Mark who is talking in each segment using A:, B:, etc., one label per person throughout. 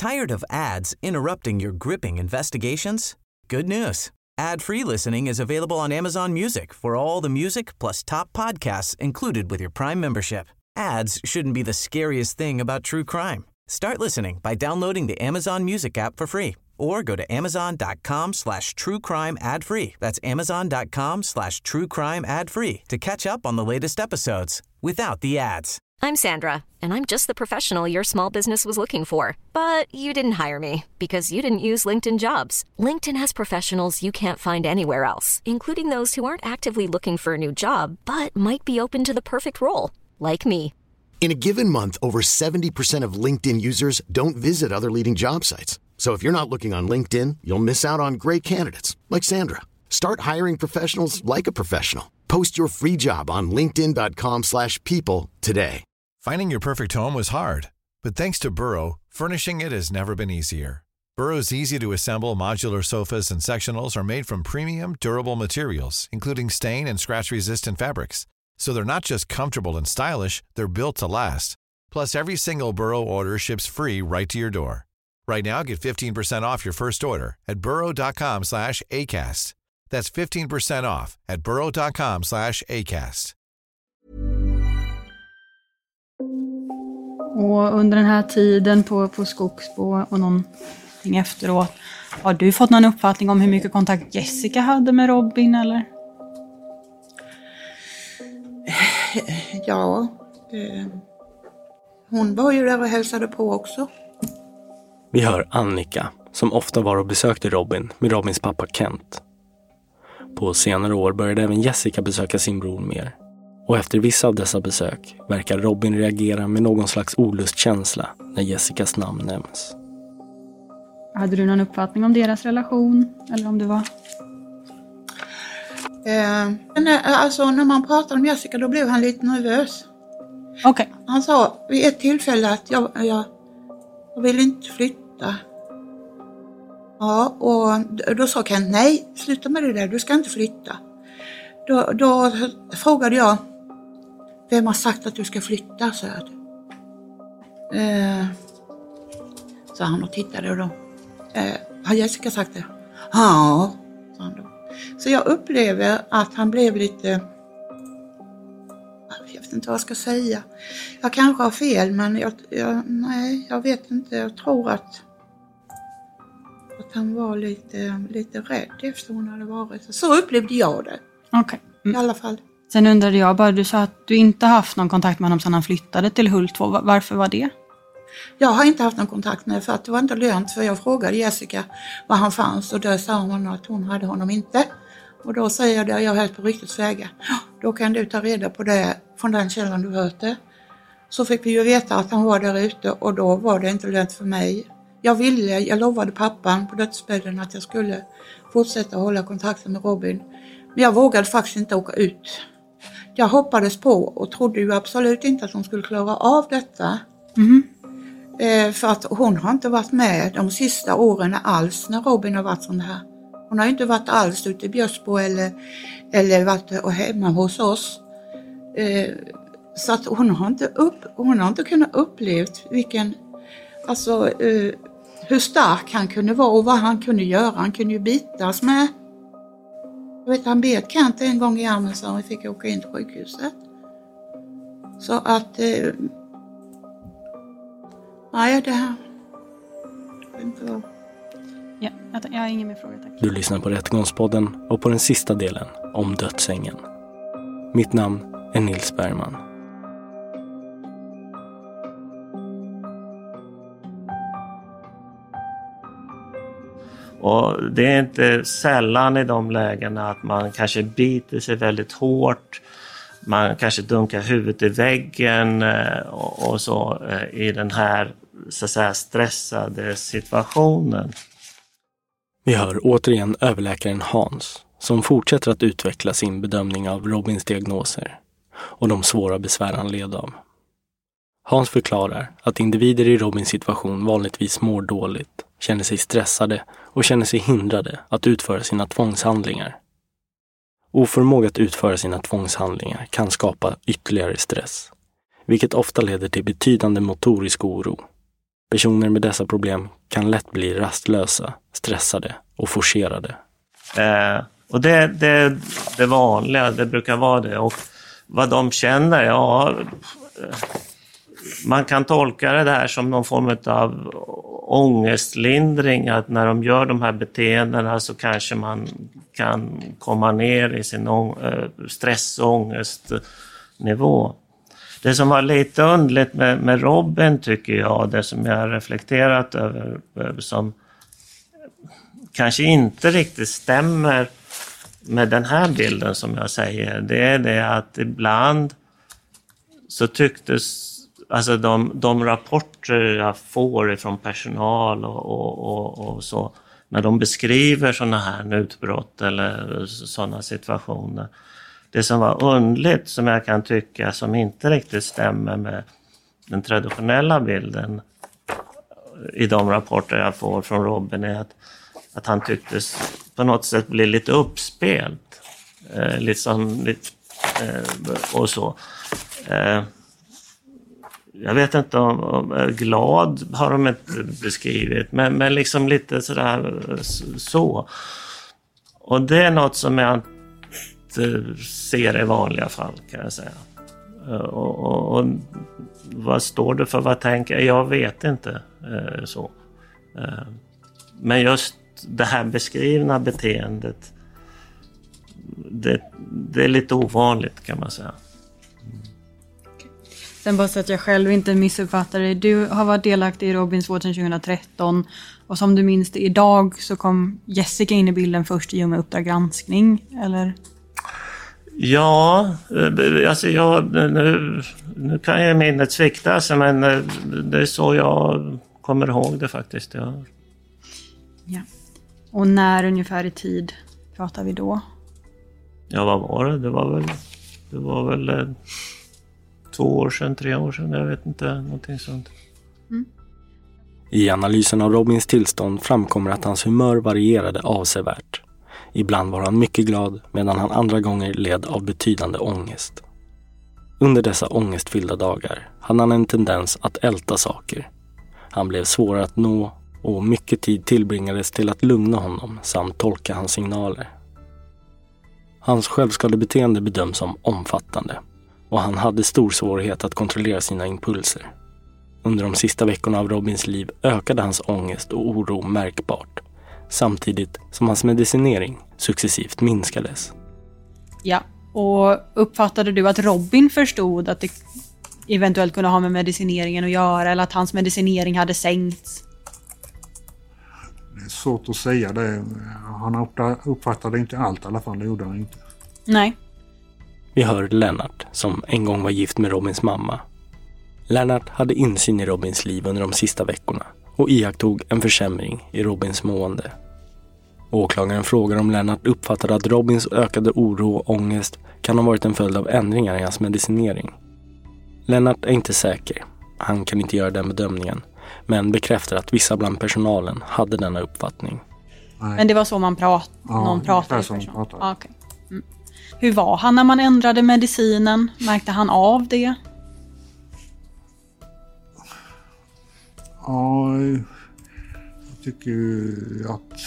A: Tired of ads interrupting your gripping investigations? Good news. Ad-free listening is available on Amazon Music for all the music plus top podcasts included with your Prime membership. Ads shouldn't be the scariest thing about true crime. Start listening by downloading the Amazon Music app for free or go to amazon.com/truecrime ad-free. That's amazon.com/truecrime ad-free to catch up on the latest episodes without the ads.
B: I'm Sandra, and I'm just the professional your small business was looking for. But you didn't hire me because you didn't use LinkedIn Jobs. LinkedIn has professionals you can't find anywhere else, including those who aren't actively looking for a new job, but might be open to the perfect role, like me.
C: In a given month, over 70% of LinkedIn users don't visit other leading job sites. So if you're not looking on LinkedIn, you'll miss out on great candidates like Sandra. Start hiring professionals like a professional. Post your free job on linkedin.com/people today.
D: Finding your perfect home was hard, but thanks to Burrow, furnishing it has never been easier. Burrow's easy-to-assemble modular sofas and sectionals are made from premium, durable materials, including stain and scratch-resistant fabrics. So they're not just comfortable and stylish, they're built to last. Plus, every single Burrow order ships free right to your door. Right now, get 15% off your first order at burrow.com/ACAST. That's 15% off at burrow.com/ACAST.
E: Och under den här tiden på Skogsbo och någonting efteråt, har du fått någon uppfattning om hur mycket kontakt Jessica hade med Robin, eller?
F: Ja, hon var ju där och hälsade på också.
G: Vi hör Annika, som ofta var och besökte Robin med Robins pappa Kent. På senare år började även Jessica besöka sin bror mer. Och efter vissa av dessa besök verkar Robin reagera med någon slags olustkänsla när Jessicas namn nämns.
E: Hade du någon uppfattning om deras relation? Eller om det var...
F: Alltså när man pratade om Jessica, då blev han lite nervös.
E: Okej.
F: Han sa vid ett tillfälle att jag vill inte flytta. Ja, och då sa Kent, nej, sluta med det där, du ska inte flytta. Då frågade jag, vem har sagt att du ska flytta, sa jag. Så han och tittade och då, har Jessica sagt det? Ja, sa han då. Så jag upplever att han blev lite, jag vet inte vad jag ska säga. Jag kanske har fel, men jag vet inte. Jag tror att han var lite rädd efter hon hade varit. Så upplevde jag det.
E: Okej.
F: I alla fall.
E: Sen undrade jag bara, du sa att du inte haft någon kontakt med honom sedan han flyttade till Hult 2. Varför var det?
F: Jag har inte haft någon kontakt med, för att det var inte lönt, för jag frågade Jessica var han fanns och då sa hon att hon hade honom inte. Och då säger jag det, jag är helt på riktigt vägar. Då kan du ta reda på det från den källan du hört det. Så fick vi ju veta att han var där ute och då var det inte lönt för mig. Jag lovade pappan på dödsbädden att jag skulle fortsätta hålla kontakten med Robin. Men jag vågade faktiskt inte åka ut. Jag hoppades på och trodde ju absolut inte att hon skulle klara av detta. För att hon har inte varit med de sista åren alls när Robin har varit sån här. Hon har ju inte varit alls ute i Björsbo eller varit hemma hos oss. Så att hon har inte kunnat upplevt hur stark han kunde vara och vad han kunde göra. Han kunde ju bitas med. Jag vet, han bet Kent en gång i armen så han fick åka in till sjukhuset. Så att... nej, det här... Jag vet inte vad...
E: Ja, jag har ingen mer fråga, tack.
G: Du lyssnar på Rättegångspodden och på den sista delen om dödsängen. Mitt namn är Nils Bergman.
H: Och det är inte sällan i de lägena att man kanske biter sig väldigt hårt. Man kanske dunkar huvudet i väggen och så i den här så att säga stressade situationen.
G: Vi hör återigen överläkaren Hans som fortsätter att utveckla sin bedömning av Robins diagnoser och de svåra besvär han led av. Hans förklarar att individer i Robins situation vanligtvis mår dåligt, känner sig stressade och känner sig hindrade att utföra sina tvångshandlingar. Oförmåga att utföra sina tvångshandlingar kan skapa ytterligare stress, vilket ofta leder till betydande motorisk oro, Personer med dessa problem kan lätt bli rastlösa, stressade och forcerade.
H: Och det vanliga, det brukar vara det. Och vad de känner, ja, man kan tolka det här som någon form av ångestlindring, att när de gör de här beteendena så kanske man kan komma ner i sin stress- och ångestnivå. Det som var lite underligt med Robin, tycker jag, det som jag har reflekterat över, som kanske inte riktigt stämmer med den här bilden som jag säger, det är det att ibland så tycktes, alltså de rapporter jag får ifrån personal och så, när de beskriver sådana här utbrott eller sådana situationer, det som var underligt, som jag kan tycka som inte riktigt stämmer med den traditionella bilden i de rapporter jag får från Robin, är att han tycktes på något sätt bli lite uppspelt. Och så. Jag vet inte om glad har de inte beskrivit, men liksom lite sådär så. Och det är något som jag inte ser i vanliga fall, kan jag säga. Och vad står det för, vad tänker jag vet inte så. Men just det här beskrivna beteendet, det är lite ovanligt, kan man säga.
E: Sen bara så att jag själv inte missuppfattar dig. Du har varit delaktig i Robins vård sedan 2013. Och som du minns det, idag så kom Jessica in i bilden först i och med Uppdrag granskning, eller?
H: Ja, alltså nu kan jag minnet svikta, men det är så jag kommer ihåg det faktiskt. Ja.
E: Och när ungefär i tid pratar vi då?
H: Ja, vad var det? Det var väl 2 år sedan, 3 år sedan, jag vet inte, någonting sånt.
G: I analysen av Robins tillstånd framkommer att hans humör varierade avsevärt. Ibland var han mycket glad, medan han andra gånger led av betydande ångest. Under dessa ångestfyllda dagar hade han en tendens att älta saker. Han blev svår att nå och mycket tid tillbringades till att lugna honom samt tolka hans signaler. Hans självskadebeteende bedöms som omfattande och han hade stor svårighet att kontrollera sina impulser. Under de sista veckorna av Robins liv ökade hans ångest och oro märkbart, samtidigt som hans medicinering successivt minskades.
E: Ja, och uppfattade du att Robin förstod att det eventuellt kunde ha med medicineringen att göra, eller att hans medicinering hade sänkts?
I: Det är svårt att säga det. Han uppfattade inte allt i alla fall, det gjorde han inte.
E: Nej.
G: Vi hör Lennart, som en gång var gift med Robins mamma. Lennart hade insyn i Robins liv under de sista veckorna och iakttog en försämring i Robins mående. Åklagaren frågar om Lennart uppfattade att Robins ökade oro och ångest kan ha varit en följd av ändringar i hans medicinering. Lennart är inte säker. Han kan inte göra den bedömningen, men bekräftar att vissa bland personalen hade denna uppfattning.
I: Nej.
E: Men det var så någon pratade?
I: Som pratade.
E: Ah, okay. Hur var han när man ändrade medicinen? Märkte han av det?
I: Ja, jag tycker att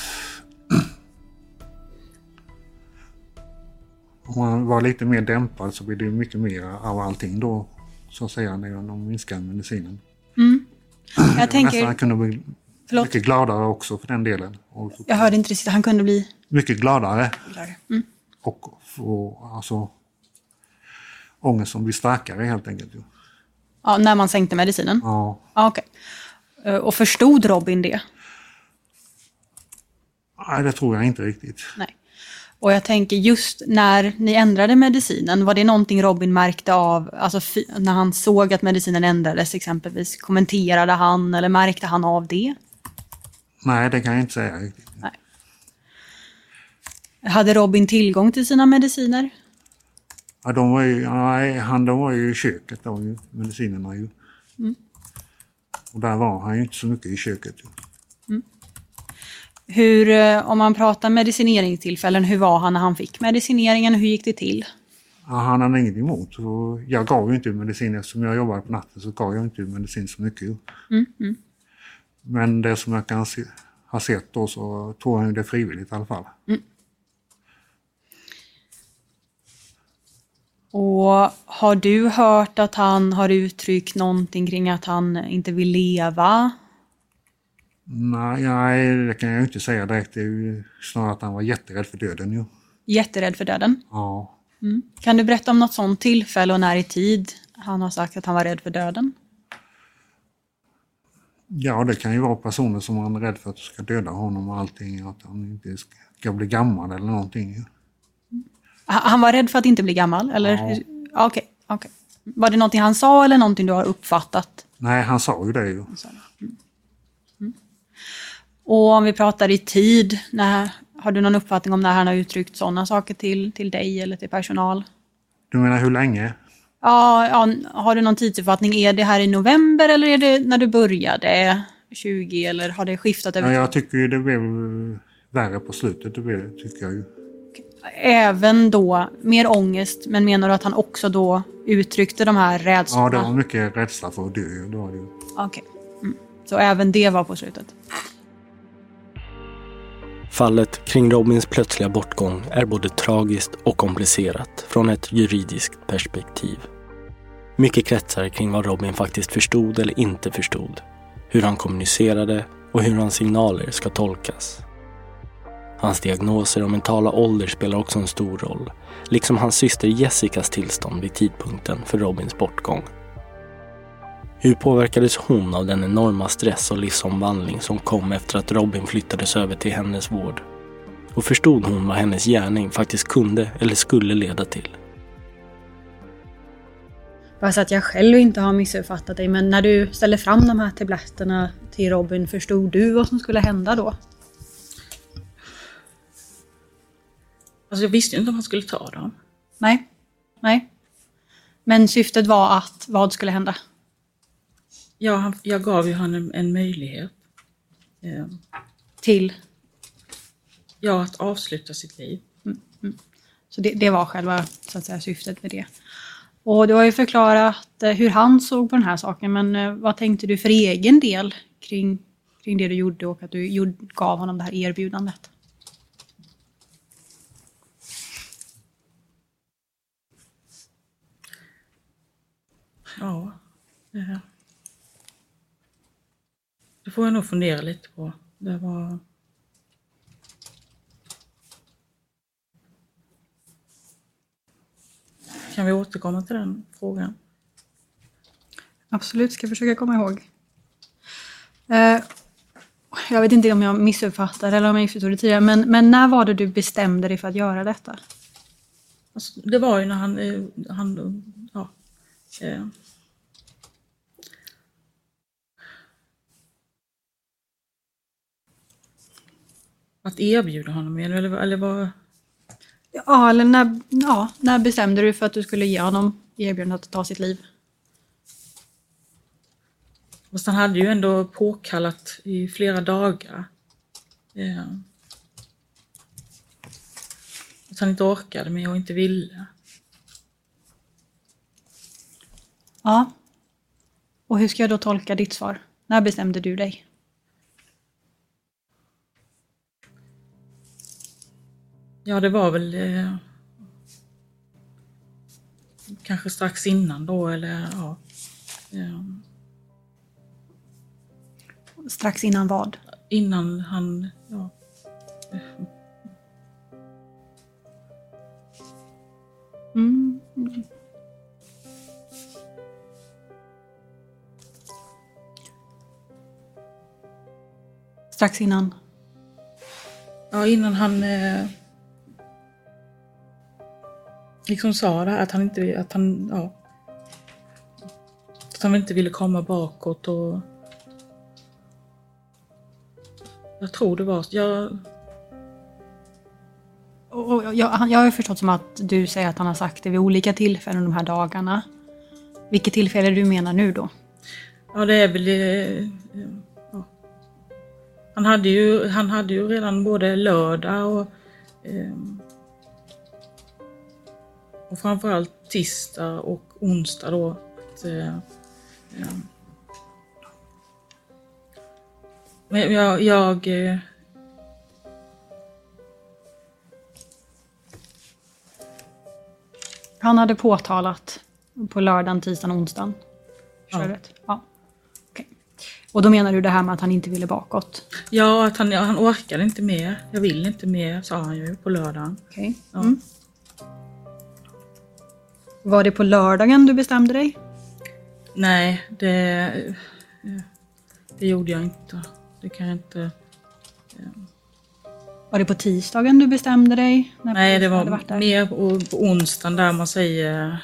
I: om man var lite mer dämpad så blir det mycket mer av allting då, så att säga, när de minskar medicinen.
E: Jag tänker...
I: Han kunde bli mycket gladare också för den delen.
E: Jag hörde inte riktigt, han kunde bli...
I: Mycket gladare. Och få alltså ångest som blir starkare helt enkelt.
E: Ja, när man sänkte medicinen?
I: Ja.
E: Okej. Och förstod Robin det?
I: Nej, det tror jag inte riktigt.
E: Nej. Och jag tänker just när ni ändrade medicinen, var det någonting Robin märkte av, alltså när han såg att medicinen ändrades exempelvis, kommenterade han eller märkte han av det?
I: Nej, det kan jag inte säga riktigt.
E: Nej. Hade Robin tillgång till sina mediciner?
I: Ja, de var ju i köket då, medicinerna ju. Och där var han ju inte så mycket i köket.
E: Hur, om man pratar medicineringstillfällen, hur var han när han fick medicineringen? Hur gick det till?
I: Ja, han hade inget emot. Jag gav ju inte medicin, eftersom jag jobbade på natten så gav jag inte medicin så mycket. Men det som jag kan ha sett då, så tog han det frivilligt i alla fall.
E: Mm. Och har du hört att han har uttryckt någonting kring att han inte vill leva?
I: Nej, det kan jag inte säga direkt. Det är ju snarare att han var jätterädd för döden. Jo.
E: Jätterädd för döden?
I: Ja.
E: Mm. Kan du berätta om något sånt tillfälle och när i tid han har sagt att han var rädd för döden?
I: Ja, det kan ju vara personer som är rädd för att du ska döda honom och allting. Att han inte ska bli gammal eller någonting.
E: Han var rädd för att inte bli gammal? Eller? Ja. Okej. Var det någonting han sa eller någonting du har uppfattat?
I: Nej, han sa ju det ju.
E: Och om vi pratar i tid, har du någon uppfattning om när han har uttryckt sådana saker till dig eller till personal?
I: Du menar hur länge?
E: Ja, har du någon tidsuppfattning? Är det här i november eller är det när du började 20 eller har det skiftat över?
I: Ja, jag tycker ju det blev värre på slutet, det tycker jag ju.
E: Även då mer ångest, men menar du att han också då uttryckte de här rädslorna?
I: Ja, det var mycket rädsla för att dö.
E: Okej. Så även det var på slutet?
G: Fallet kring Robins plötsliga bortgång är både tragiskt och komplicerat från ett juridiskt perspektiv. Mycket kretsar kring vad Robin faktiskt förstod eller inte förstod, hur han kommunicerade och hur hans signaler ska tolkas. Hans diagnoser och mentala ålder spelar också en stor roll, liksom hans syster Jessicas tillstånd vid tidpunkten för Robins bortgång. Hur påverkades hon av den enorma stress och livsomvandling som kom efter att Robin flyttades över till hennes vård? Och förstod hon vad hennes gärning faktiskt kunde eller skulle leda till?
E: Bara så att jag själv inte har missuppfattat dig, men när du ställde fram de här tabletterna till Robin, förstod du vad som skulle hända då?
J: Alltså jag visste inte om han skulle ta dem.
E: Nej. Men syftet var att vad skulle hända?
J: Ja, jag gav ju honom en möjlighet.
E: Till?
J: Ja, att avsluta sitt liv.
E: Så det var själva så att säga, syftet med det. Och du har ju förklarat hur han såg på den här saken, men vad tänkte du för egen del kring det du gjorde och att du gav honom det här erbjudandet?
J: Ja, det får jag nog fundera lite på. Det var... Kan vi återkomma till den frågan?
E: Absolut, ska jag försöka komma ihåg. Jag vet inte om jag missuppfattade eller om jag förstod det tidigare, men när var det du bestämde dig för att göra detta?
J: Alltså, det var ju när han att erbjuda honom eller vad?
E: Ja, eller när bestämde du för att du skulle ge honom erbjudandet att ta sitt liv?
J: Fast han hade ju ändå påkallat i flera dagar. Att han inte orkade med och inte ville.
E: Ja. Och hur ska jag då tolka ditt svar? När bestämde du dig?
J: Ja, det var väl kanske strax innan då, eller ja.
E: Strax innan vad?
J: Innan han, ja.
E: Strax innan?
J: Ja, innan han liksom sa det, att han inte ville komma bakåt och jag tror det var
E: jag har ju förstått som att du säger att han har sagt det vid olika tillfällen de här dagarna. Vilket tillfälle du menar nu då?
J: Ja, det är väl ja. Han hade ju redan både lördag och framförallt tisdag och onsdag då Men
E: Han hade påtalat på lördagen, tisdagen och onsdagen. Ja. Okay. Och då menar du det här med att han inte ville bakåt?
J: Ja, att han orkade inte mer. Jag vill inte mer, sa han ju på lördagen.
E: Okay. Ja. Var det på lördagen du bestämde dig?
J: Nej, det gjorde jag inte. Det kan jag inte...
E: Var det på tisdagen du bestämde dig?
J: Nej, det var mer på onsdagen där man säger...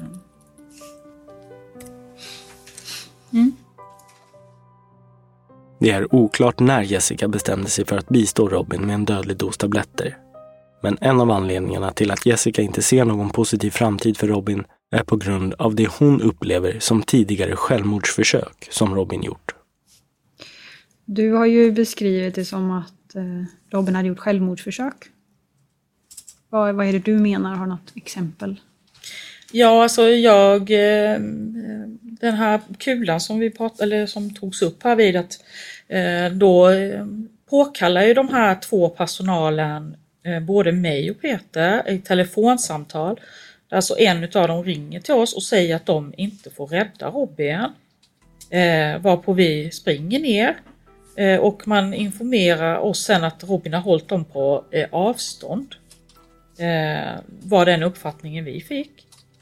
G: Det är oklart när Jessica bestämde sig för att bistå Robin med en dödlig dos tabletter. Men en av anledningarna till att Jessica inte ser någon positiv framtid för Robin är på grund av det hon upplever som tidigare självmordsförsök som Robin gjort.
E: Du har ju beskrivit det som att Robin hade gjort självmordsförsök. Vad är det du menar? Har något exempel?
J: Ja, alltså den här kulan som vi som togs upp här vid att då påkallar ju de här två personalen både mig och Peter i telefonsamtal. Alltså en av dem ringer till oss och säger att de inte får rädda Robin. Varpå vi springer ner och man informerar oss sen att Robin har hållit dem på avstånd. Var den uppfattningen vi fick.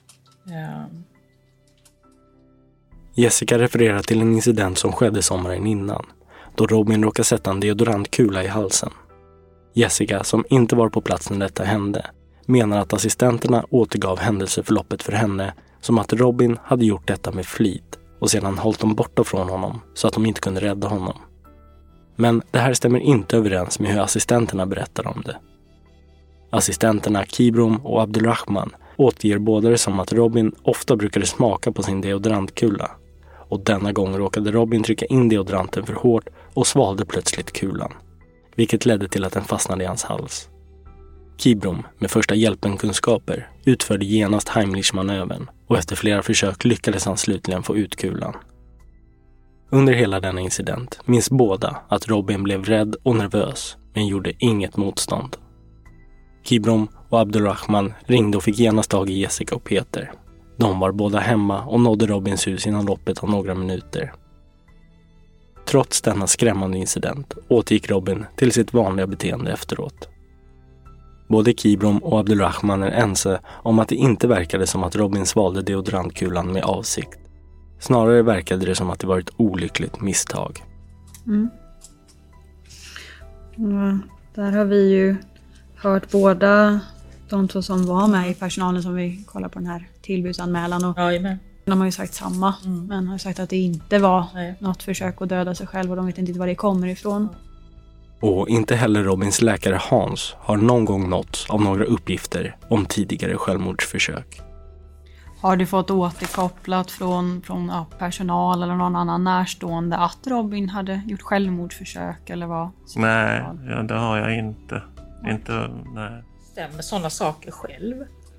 G: Jessica refererar till en incident som skedde sommaren innan, då Robin råkade sätta en deodorantkula i halsen. Jessica, som inte var på plats när detta hände, menar att assistenterna återgav händelseförloppet för henne som att Robin hade gjort detta med flit och sedan hållit dem borta från honom så att de inte kunde rädda honom. Men det här stämmer inte överens med hur assistenterna berättar om det. Assistenterna Kibrom och Abdulrahman återger båda det som att Robin ofta brukade smaka på sin deodorantkula. Och denna gång råkade Robin trycka in deodoranten för hårt och svalde plötsligt kulan. Vilket ledde till att den fastnade i hans hals. Kibrom, med första hjälpen-kunskaper, utförde genast Heimlich-manövern och efter flera försök lyckades han slutligen få ut kulan. Under hela denna incident minns båda att Robin blev rädd och nervös men gjorde inget motstånd. Kibrom och Abdulrahman ringde och fick genast tag i Jessica och Peter. De var båda hemma och nådde Robins hus innan loppet av några minuter. Trots denna skrämmande incident återgick Robin till sitt vanliga beteende efteråt. Både Kibrom och Abdulrahman är ense om att det inte verkade som att Robin svalde deodorantkulan med avsikt. Snarare verkade det som att det var ett olyckligt misstag.
E: Där har vi ju hört båda de två som var med i personalen som vi kollar på den här tillbudsanmälan. Och de har ju sagt samma, men har sagt att det inte var något försök att döda sig själv och de vet inte var det kommer ifrån.
G: Och inte heller Robins läkare Hans har någon gång nåtts av några uppgifter om tidigare självmordsförsök.
E: Har du fått återkopplat från personal eller någon annan närstående att Robin hade gjort självmordsförsök eller vad?
H: Nej, det har jag inte. Nej.
J: Stämmer sådana saker själv?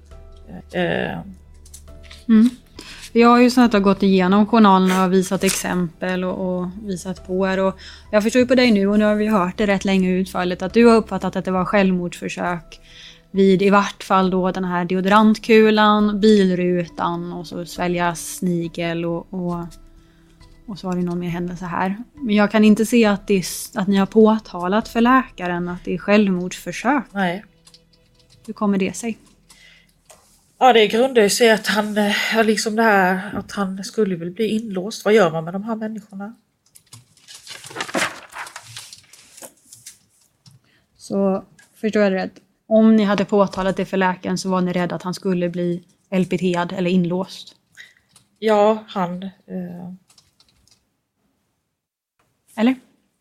E: Jag har ju sånt att gått igenom journalerna och visat exempel och visat på er. Och jag förstår ju på dig nu och nu har vi hört det rätt länge utfallet att du har uppfattat att det var självmordsförsök vid i vart fall då den här deodorantkulan, bilrutan och så svälja snigel och så var det någon mer händelse här. Men jag kan inte se att ni har påtalat för läkaren att det är självmordsförsök.
J: Nej.
E: Hur kommer det sig?
J: Ja, det grundar sig att han liksom det här att han skulle väl bli inlåst. Vad gör man med de här människorna?
E: Så förstår jag rätt. Om ni hade påtalat det för läkaren så var ni rädda att han skulle bli LPT:ad eller inlåst?
J: Ja, han...
E: Eller?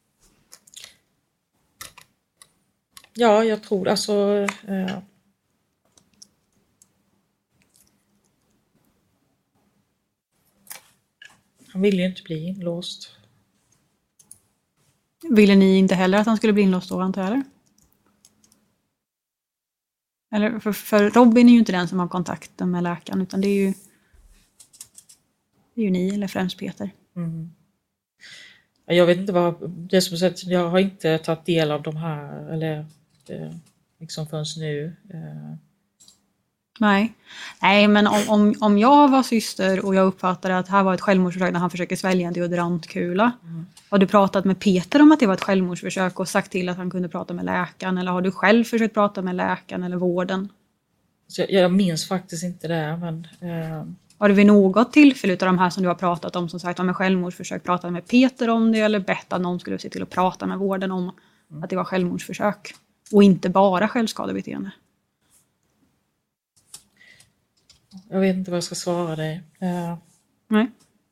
J: Ja, jag tror alltså... Han ville ju inte bli inlåst.
E: Ville ni inte heller att han skulle bli inlåst då, antar jag? Eller för Robin är ju inte den som har kontakten med läkaren, utan det är ju ni, eller främst Peter.
J: Jag vet inte vad det är som sagt, jag har inte tagit del av de här eller liksom förrän nu.
E: Nej, men om jag var syster och jag uppfattade att här var ett självmordsförsök när han försöker svälja en deodorantkula. Har du pratat med Peter om att det var ett självmordsförsök och sagt till att han kunde prata med läkaren? Eller har du själv försökt prata med läkaren eller vården?
J: Så jag minns faktiskt inte det, men...
E: Har du vid något tillfälle av de här som du har pratat om, som sagt, med självmordsförsök, pratat med Peter om det eller bett att någon skulle se till att prata med vården om att det var självmordsförsök? Och inte bara självskadebeteende?
J: Jag vet inte vad jag ska svara dig.
E: Nej.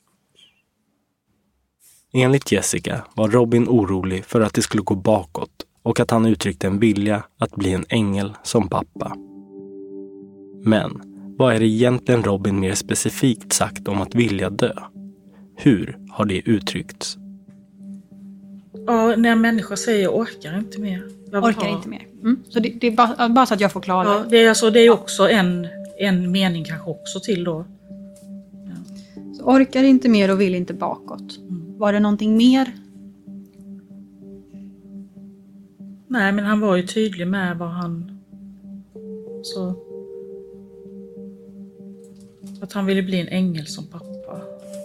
G: Enligt Jessica var Robin orolig för att det skulle gå bakåt och att han uttryckte en vilja att bli en ängel som pappa. Men vad är det egentligen Robin mer specifikt sagt om att vilja dö? Hur har det uttryckts?
J: Ja, när en människa säger jag orkar inte mer.
E: Orkar inte mer. Så det är bara så att jag får klara.
J: Ja, det är också en mening kanske också till då. Ja.
E: Så orkar inte mer och vill inte bakåt. Var det någonting mer?
J: Nej, men han var ju tydlig med vad han... Så... Att han ville bli en ängel som pappa.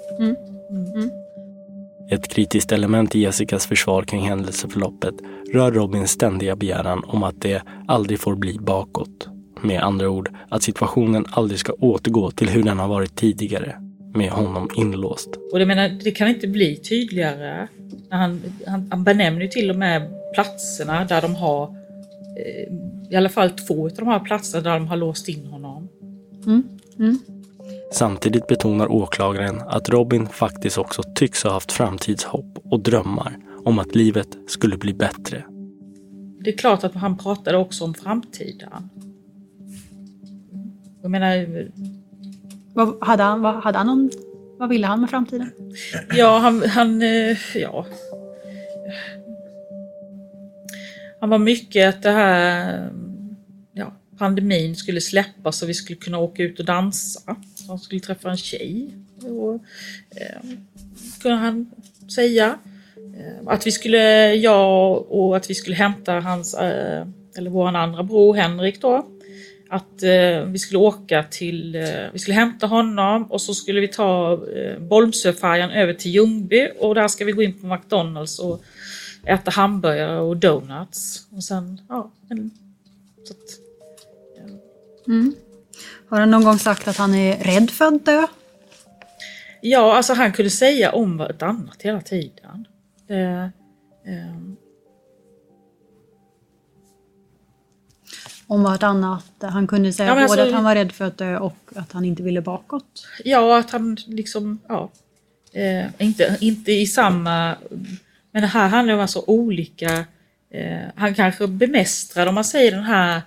G: Ett kritiskt element i Jessicas försvar kring händelseförloppet rör Robins ständiga begäran om att det aldrig får bli bakåt. Med andra ord, att situationen aldrig ska återgå till hur den har varit tidigare, med honom inlåst.
J: Och det kan inte bli tydligare. Han benämner ju till och med platserna där de har, i alla fall 2 av de här platserna där de har låst in honom.
G: Samtidigt betonar åklagaren att Robin faktiskt också tycks ha haft framtidshopp och drömmar om att livet skulle bli bättre.
J: Det är klart att han pratade också om framtiden. Jag menar...
E: Vad ville han med framtiden?
J: Ja, han var mycket att det här... pandemin skulle släppas så vi skulle kunna åka ut och dansa. Han skulle träffa en tjej. Och, kunde han säga. Att vi skulle hämta hans, eller vår andra bror Henrik då. Att vi skulle åka vi skulle hämta honom och så skulle vi ta Bolmsöfärjan över till Ljungby och där ska vi gå in på McDonalds och äta hamburgare och donuts. Och sen, så att,
E: Har han någon gång sagt att han är rädd för att dö?
J: Ja, alltså han kunde säga om ett annat hela tiden.
E: Om vad annat han kunde säga, både att han var rädd för att dö och att han inte ville bakåt.
J: Ja, att han liksom, inte i samma, men det här handlar om alltså olika, han kanske bemästrar, om man säger den här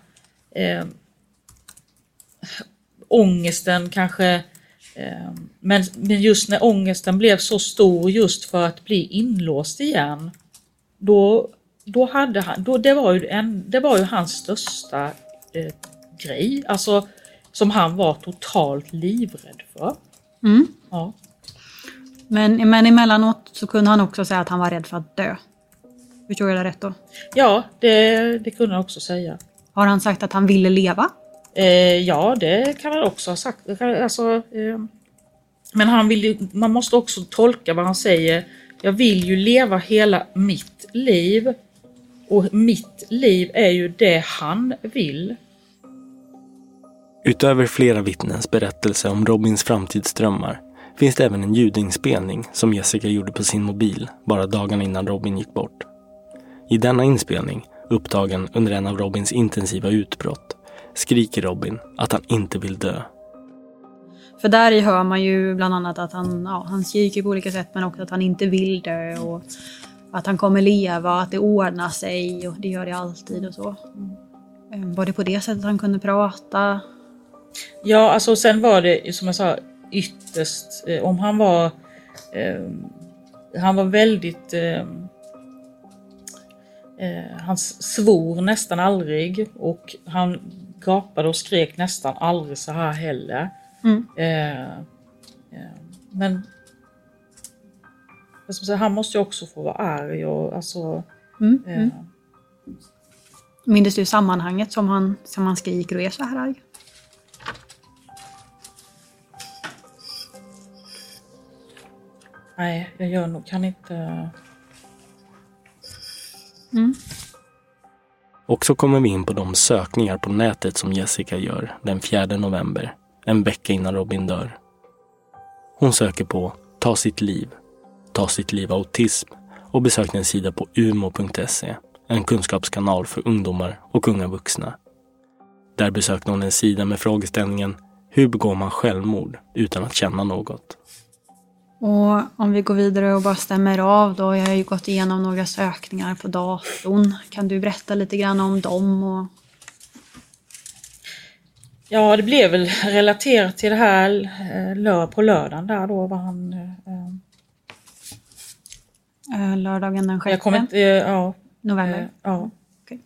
J: ångesten kanske, men just när ångesten blev så stor just för att bli inlåst igen, då hade han, det var ju hans största grej, alltså som han var totalt livrädd för. Ja.
E: Men emellanåt så kunde han också säga att han var rädd för att dö. Förstår jag det rätt då?
J: Ja, det kunde han också säga.
E: Har han sagt att han ville leva?
J: Ja, det kan han också ha sagt. Alltså, men man måste också tolka vad han säger. Jag vill ju leva hela mitt liv. Och mitt liv är ju det han vill.
G: Utöver flera vittnens berättelse om Robins framtidsdrömmar finns det även en ljudinspelning som Jessica gjorde på sin mobil bara dagarna innan Robin gick bort. I denna inspelning, upptagen under en av Robins intensiva utbrott, skriker Robin att han inte vill dö.
E: För där i hör man ju bland annat att han skriker på olika sätt, men också att han inte vill dö och att han kommer leva, att det ordnar sig och det gör det alltid och så. Var det på det sättet han kunde prata?
J: Ja, alltså sen var det som jag sa ytterst, om han var väldigt han svor nästan aldrig och han gapade och skrek nästan aldrig så här heller. Men han måste ju också få vara arg och alltså...
E: Minns du sammanhanget som han skriker och är så här arg?
J: Nej, kan inte...
G: Och så kommer vi in på de sökningar på nätet som Jessica gör den 4 november, en vecka innan Robin dör. Hon söker på ta sitt liv autism och besöker en sida på umo.se, en kunskapskanal för ungdomar och unga vuxna. Där besökte hon en sida med frågeställningen hur begår man självmord utan att känna något?
E: Och om vi går vidare och bara stämmer av då, jag har ju gått igenom några sökningar på datorn. Kan du berätta lite grann om dem?
J: Ja, det blev väl relaterat till det här på lördagen där då var han...
E: Lördagen den 6
J: jag kommer inte,
E: november?
J: Ja.
E: Okay.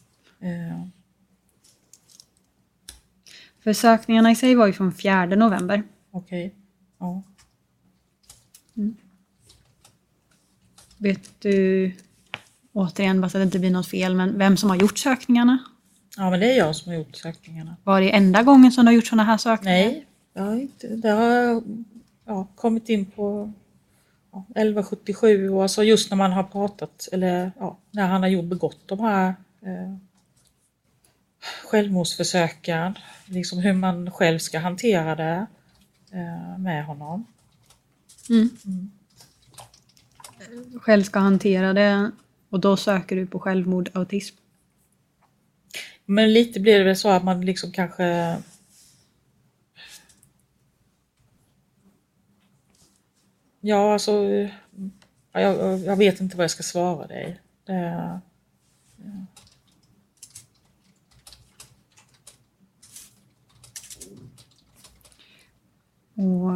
E: För sökningarna i sig var ju från 4 november.
J: Okej, ja.
E: Vet du, återigen, bara så att det inte blir något fel, men vem som har gjort sökningarna?
J: Ja, men det är jag som har gjort sökningarna.
E: Var det enda gången som du har gjort sådana här sökningar?
J: Nej, det har kommit in på 1177 och alltså just när man har pratat eller när han har begått de här självmordsförsöken, liksom hur man själv ska hantera det med honom.
E: Själv ska hantera det och då söker du på självmord, autism.
J: Men lite blir det väl så att man liksom kanske... Ja, alltså... Jag vet inte vad jag ska svara dig.
E: Och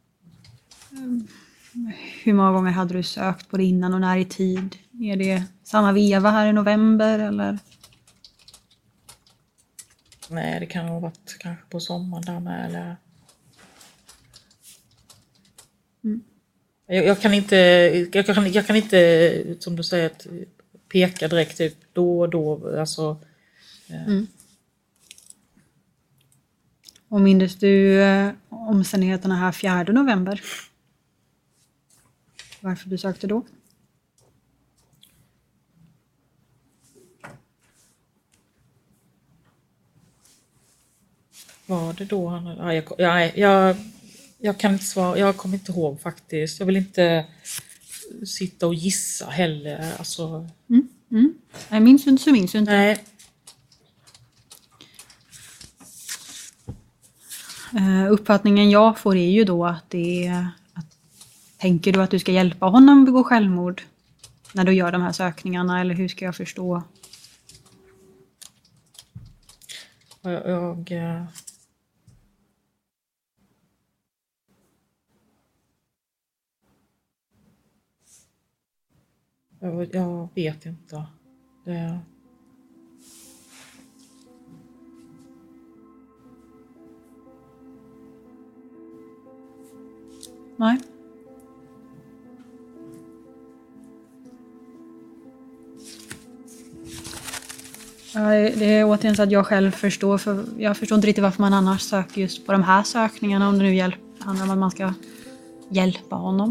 E: hur många gånger hade du sökt på det innan och när i tid? Är det samma veva här i november eller?
J: Nej, det kan ha varit kanske på sommaren där med eller... Jag kan inte som du säger peka direkt typ då och då alltså.
E: Och minns du omständigheterna här 4 november? Varför du sökte då?
J: Var det då han... Jag kan inte svara. Jag kommer inte ihåg faktiskt. Jag vill inte sitta och gissa heller. Alltså...
E: Jag minns inte så minns du inte.
J: Nej.
E: Uppfattningen jag får är ju då att det är... Tänker du att du ska hjälpa honom begå självmord när du gör de här sökningarna? Eller hur ska jag förstå?
J: Jag vet inte.
E: Nej. Det är återigen så att jag själv förstår, för jag förstår inte riktigt varför man annars söker just på de här sökningarna om det nu handlar om att man ska hjälpa honom.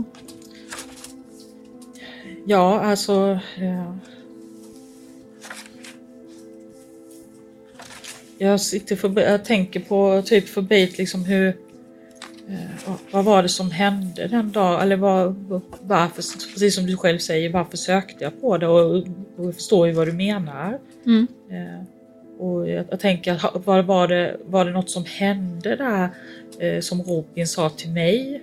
J: Ja, alltså... Jag tänker på typ förbit liksom hur... vad var det som hände den dag? Eller varför, precis som du själv säger, varför sökte jag på det? Och jag förstår ju vad du menar. Och jag tänker, var det något som hände där som Robin sa till mig?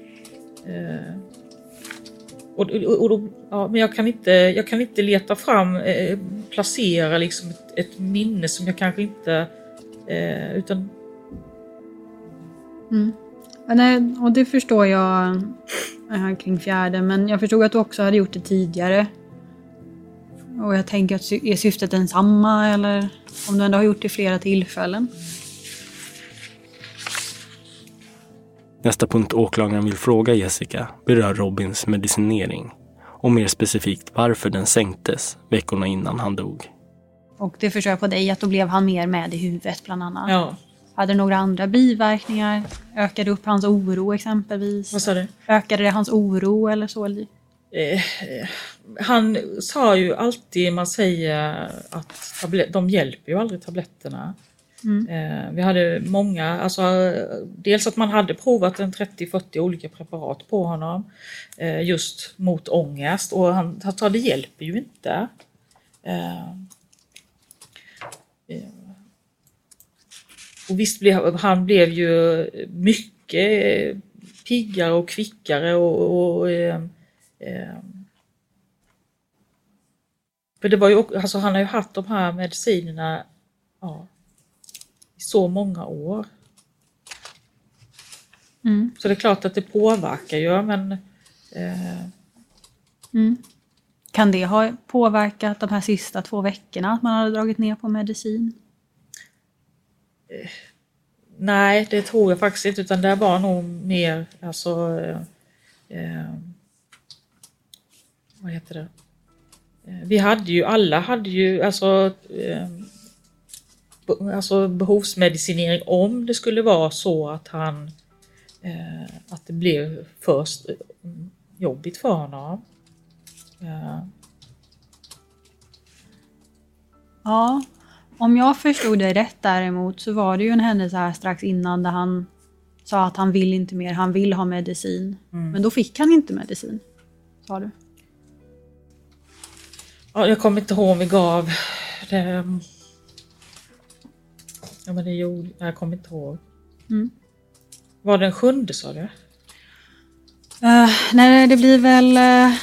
J: Men jag kan inte leta fram, placera liksom ett minne som jag kanske inte utan...
E: Nej, och det förstår jag kring 4, men jag förstod att du också hade gjort det tidigare. Och jag tänker att är syftet densamma eller om du ändå har gjort det i flera tillfällen.
G: Nästa punkt åklagaren vill fråga Jessica berör Robins medicinering. och mer specifikt varför den sänktes veckorna innan han dog.
E: Och det förstår jag på dig att då blev han mer med i huvudet bland annat.
J: Ja.
E: Hade det några andra biverkningar? Ökade upp hans oro exempelvis?
J: Vad sa du?
E: Ökade det hans oro eller så?
J: Han sa ju alltid, man säger att de hjälper ju aldrig tabletterna. Vi hade många, alltså dels att man hade provat en 30-40 olika preparat på honom just mot ångest, och han sa det hjälper ju inte. Och visst han blev ju mycket piggare och kvickare för det var ju, alltså han har ju haft de här medicinerna i så många år. Så det är klart att det påverkar ju, men
E: Kan det ha påverkat de här sista 2 veckorna att man hade dragit ner på medicin?
J: Nej, det tror jag faktiskt inte, utan det var nog mer, alltså vad heter det? Alla hade ju alltså behovsmedicinering om det skulle vara så att han att det blev först jobbigt för honom.
E: Ja, om jag förstod det rätt däremot så var det ju en händelse här strax innan där han sa att han vill inte mer, han vill ha medicin. Men då fick han inte medicin, sa du?
J: Ja, jag kommer inte ihåg om vi gav det. Ja, men det gjorde jag kommer inte ihåg. Var det den 7:e, sa du?
E: Nej, det blir väl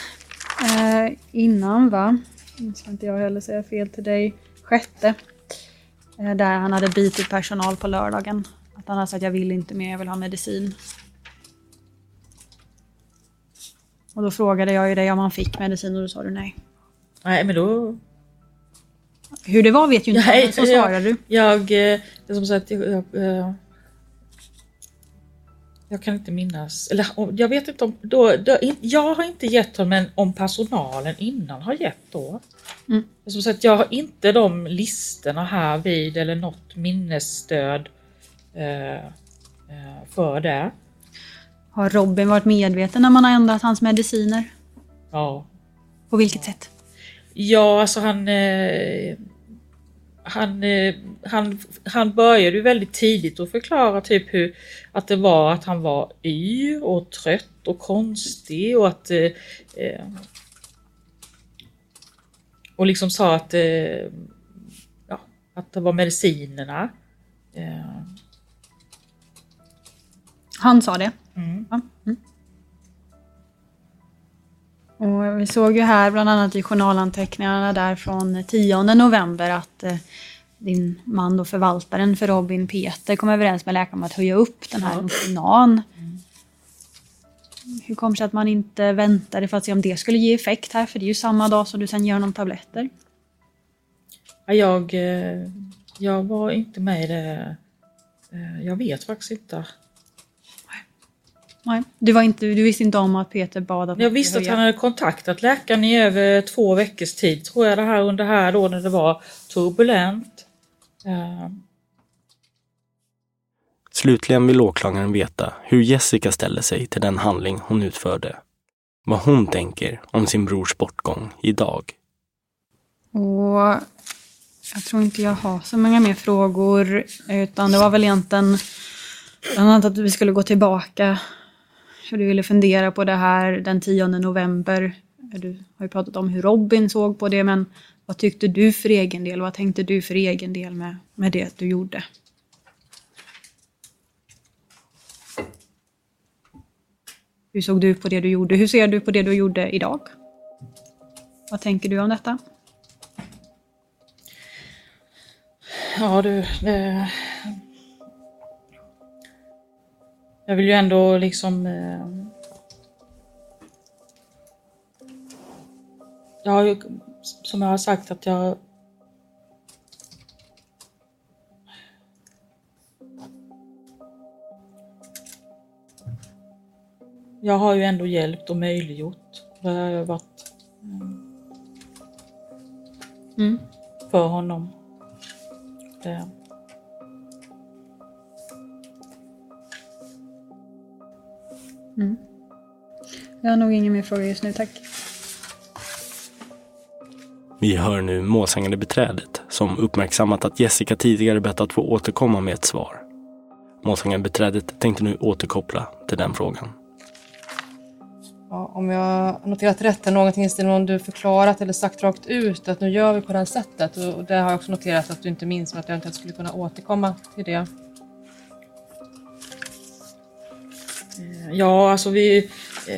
E: innan, va? Nu ska inte jag heller säga fel till dig. 6:e. Där han hade bitit personal på lördagen. Att han hade sagt, jag vill inte mer, jag vill ha medicin. Och då frågade jag ju dig om han fick medicin och då sa du nej.
J: Nej, men då...
E: Hur det var vet ju inte,
J: nej,
E: men så svarade du.
J: Det är som sagt, jag kan inte minnas. Eller jag vet inte om... jag har inte gett honom, men om personalen innan har gett då. Som sagt, jag har inte de listorna här vid eller något minnesstöd för det.
E: Har Robin varit medveten när man har ändrat hans mediciner?
J: Ja.
E: På vilket sätt?
J: Ja, alltså han började ju väldigt tidigt att förklara typ att det var att han var yr och trött och konstig och att och liksom sa att att det var medicinerna.
E: Han sa det? Ja. Och vi såg ju här bland annat i journalanteckningarna där från 10 november att din man då, förvaltaren för Robin, Peter, kom överens med läkaren om att höja upp den här Nofinan. Hur kom det sig att man inte väntade för att se om det skulle ge effekt här? För det är ju samma dag som du sen ger honom tabletter.
J: Jag var inte med i det. Jag vet faktiskt inte.
E: Nej, du visste inte om att Peter bad att...
J: Jag visste att han hade kontaktat läkaren i över 2 veckors tid, tror jag, det här under här då när det var turbulent.
G: Slutligen vill åklagaren veta hur Jessica ställer sig till den handling hon utförde. Vad hon tänker om sin brors bortgång idag.
E: Och jag tror inte jag har så många mer frågor, utan det var väl egentligen bland annat att vi skulle gå tillbaka. Hur du ville fundera på det här den 10 november. Du har ju pratat om hur Robin såg på det, men vad tyckte du för egen del? Vad tänkte du för egen del med det du gjorde? Hur såg du på det du gjorde? Hur ser du på det du gjorde idag? Vad tänker du om detta?
J: Ja du, jag vill ju ändå liksom jag har ju, som jag har sagt, att jag har ju ändå hjälpt och möjliggjort Det har varit för honom. Det.
E: Jag har nog ingen mer fråga just nu, tack.
G: Vi hör nu målsägande beträdet som uppmärksammat att Jessica tidigare bett att få återkomma med ett svar. Målsägande beträdet tänkte nu återkoppla till den frågan.
K: Ja, om jag har noterat rätt, är någonting i stilen om du förklarat eller sagt rakt ut att nu gör vi på det här sättet. Och det har jag också noterat att du inte minns, men att jag inte skulle kunna återkomma till det.
J: Ja, alltså vi...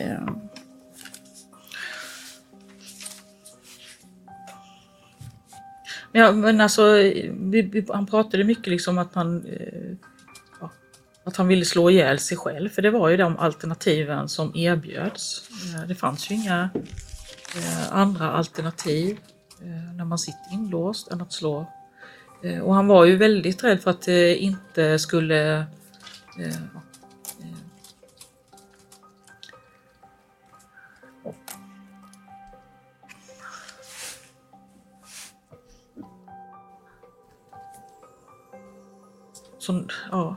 J: Ja, men alltså, han pratade mycket liksom att han ville slå ihjäl sig själv. För det var ju de alternativen som erbjöds. Det fanns ju inga andra alternativ när man sitter inlåst än att slå. Och han var ju väldigt rädd för att det inte skulle... Så, ja.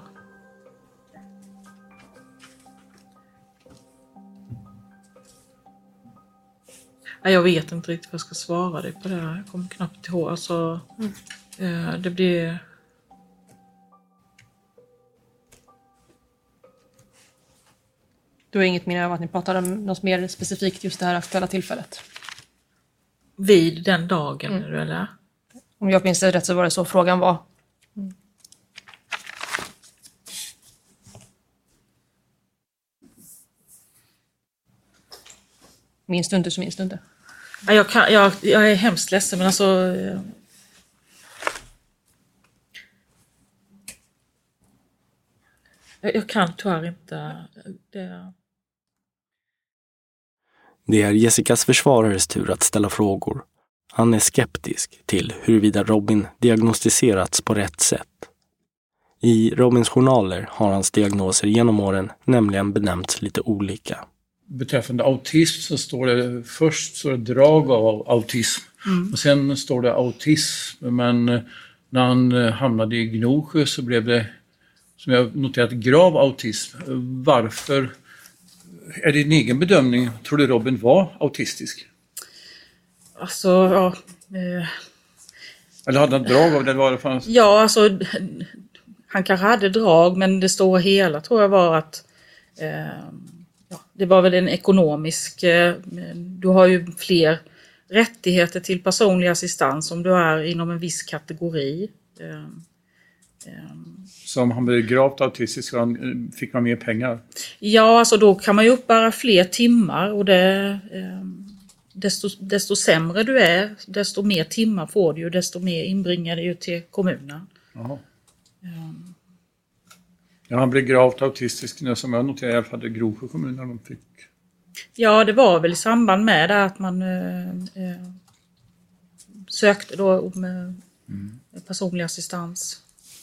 J: Jag vet inte riktigt vad jag ska svara dig på det här. Jag kommer knappt ihåg. Alltså, det blir...
K: Du har inget minne av att ni pratade om något mer specifikt just det här aktuella tillfället?
J: Vid den dagen, eller?
K: Om jag minns det rätt så var det så frågan var. Minns du inte så minns du inte.
J: Jag är hemskt ledsen, men alltså... Jag kan tyvärr inte...
G: Det är Jessicas försvarares tur att ställa frågor. Han är skeptisk till huruvida Robin diagnostiserats på rätt sätt. I Robins journaler har hans diagnoser genom åren nämligen benämnts lite olika.
L: Beträffande autism så står det först så drag av autism och sen står det autism, men när han hamnade i Gnosjö så blev det, som jag noterat, grav autism. Varför? Är det din egen bedömning? Tror du Robin var autistisk?
J: Alltså, ja...
L: Eller hade han drag av det? Var det fanns?
J: Ja, alltså... Han kanske hade drag, men det stora hela tror jag var att... det var väl en ekonomisk... du har ju fler rättigheter till personlig assistans om du är inom en viss kategori.
L: Så om han blev gravt autistisk fick man mer pengar?
J: Ja, alltså då kan man ju uppbära fler timmar och det... Desto sämre du är, desto mer timmar får du och desto mer inbringar det ju till kommunen.
L: Jaha. Ja, han blev gravt autistisk nu, som jag noterade i alla fall det Gnosjö kommun när de fick.
J: Ja, det var väl i samband med det att man sökte då med personlig assistans.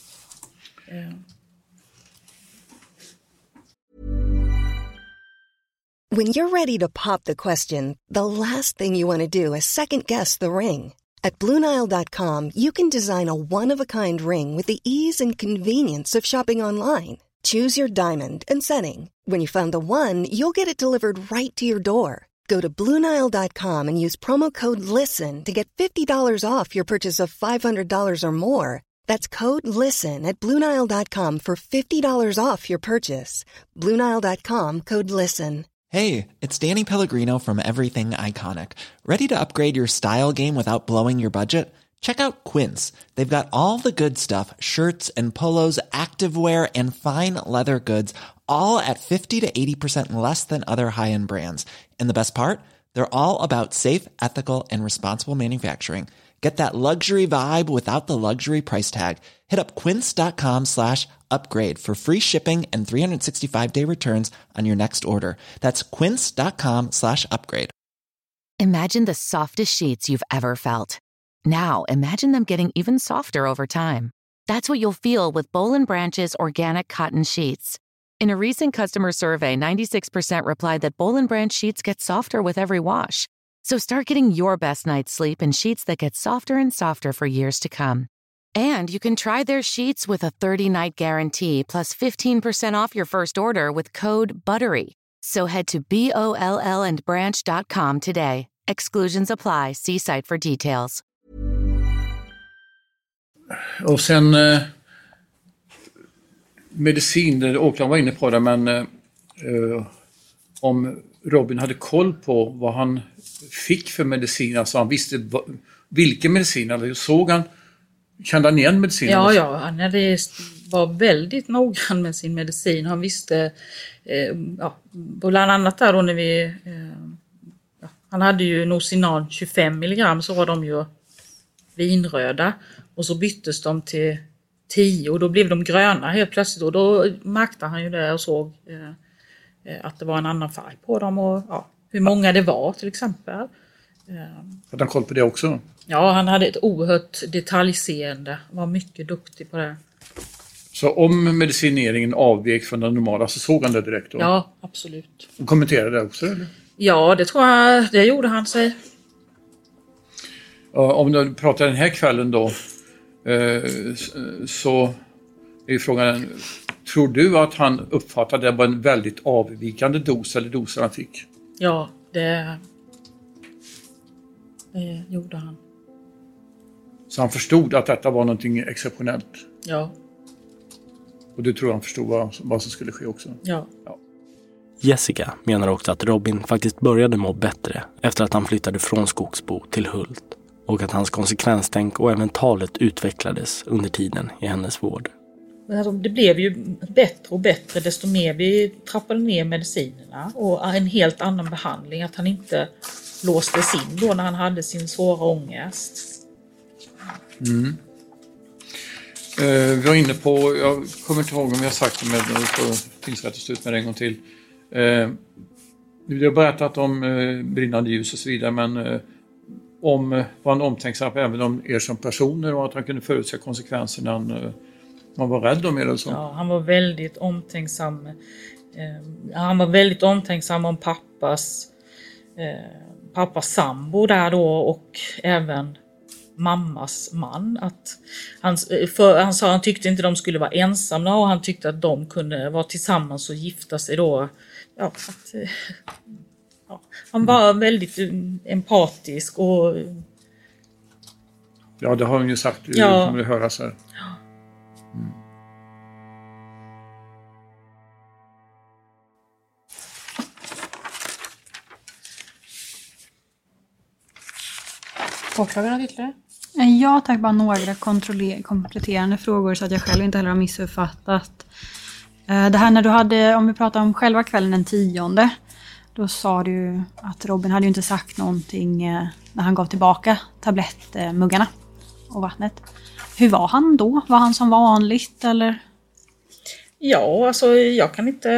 M: When you're ready to pop the question, the last thing you want to do is second-guess the ring. At BlueNile.com, you can design a one-of-a-kind ring with the ease and convenience of shopping online. Choose your diamond and setting. When you find the one, you'll get it delivered right to your door. Go to BlueNile.com and use promo code LISTEN to get $50 off your purchase of $500 or more. That's code LISTEN at BlueNile.com for $50 off your purchase. BlueNile.com, code LISTEN.
N: Hey, it's Danny Pellegrino from Everything Iconic. Ready to upgrade your style game without blowing your budget? Check out Quince. They've got all the good stuff, shirts and polos, activewear, and fine leather goods, all at 50 to 80% less than other high-end brands. And the best part? They're all about safe, ethical, and responsible manufacturing. Get that luxury vibe without the luxury price tag. Hit up quince.com/upgrade for free shipping and 365-day returns on your next order. That's quince.com/upgrade.
O: Imagine the softest sheets you've ever felt. Now imagine them getting even softer over time. That's what you'll feel with Boll & Branch's organic cotton sheets. In a recent customer survey, 96% replied that Boll & Branch sheets get softer with every wash. So start getting your best night's sleep in sheets that get softer and softer for years to come. And you can try their sheets with a 30-night guarantee plus 15% off your first order with code BUTTERY. So head to BOLLandbranch.com today. Exclusions apply. See site for details.
L: Och sen medicin, åklagaren var inne på det, men om Robin hade koll på vad han fick för medicin, alltså han visste vilken medicin, eller såg han, kände han igen medicinen?
J: Ja, han var väldigt noggrann med sin medicin. Han visste, bland annat där då när han hade ju Nocinan 25 milligram, så var de ju vinröda och så byttes de till 10 och då blev de gröna helt plötsligt, och då märkte han ju det och såg att det var en annan färg på dem och hur många det var till exempel.
L: Hade han koll på det också?
J: Ja, han hade ett oerhört detaljseende, var mycket duktig på det.
L: Så om medicineringen avvek från den normala så såg han det direkt då?
J: Ja, absolut.
L: Och kommenterade det också, eller?
J: Ja, det tror jag, det gjorde han sig.
L: Om du pratar den här kvällen då, så är frågan, tror du att han uppfattade det var en väldigt avvikande dos eller doser han fick?
J: Ja, det gjorde han.
L: Så han förstod att detta var någonting exceptionellt?
J: Ja.
L: Och du tror han förstod vad som skulle ske också?
J: Ja.
G: Jessica menar också att Robin faktiskt började må bättre efter att han flyttade från Skogsbo till Hult, och att hans konsekvenstänk och även talet utvecklades under tiden i hennes vård.
J: Det blev ju bättre och bättre desto mer vi trappade ner medicinerna och en helt annan behandling, att han inte låstes in då när han hade sin svåra ångest.
L: Mm. Vi var inne på, jag kommer inte ihåg om vi har sagt det, med tingsrättens ut med det en gång till. Vi har berättat om brinnande ljus och så vidare, men om var han omtänksam även om er som personer och att han kunde förutse konsekvenserna man var rädd om er eller så?
J: Ja, han var väldigt omtänksam. Han var väldigt omtänksam om pappas sambo där då, och även mammas man. Att han sa han tyckte inte de skulle vara ensamma, och han tyckte att de kunde vara tillsammans och gifta sig då. Han var väldigt empatisk och...
L: Ja, det har han ju sagt. Det kommer det höras här. Mm.
K: Åklagaren ytterligare?
E: Ja, tack. Bara några kompletterande frågor så att jag själv inte heller har missuppfattat. Det här när du hade, om vi pratar om själva kvällen den 10:e, då sa du att Robin hade ju inte sagt någonting när han gav tillbaka tablettmuggarna och vattnet. Hur var han då? Var han som vanligt eller?
J: Ja, alltså jag kan inte,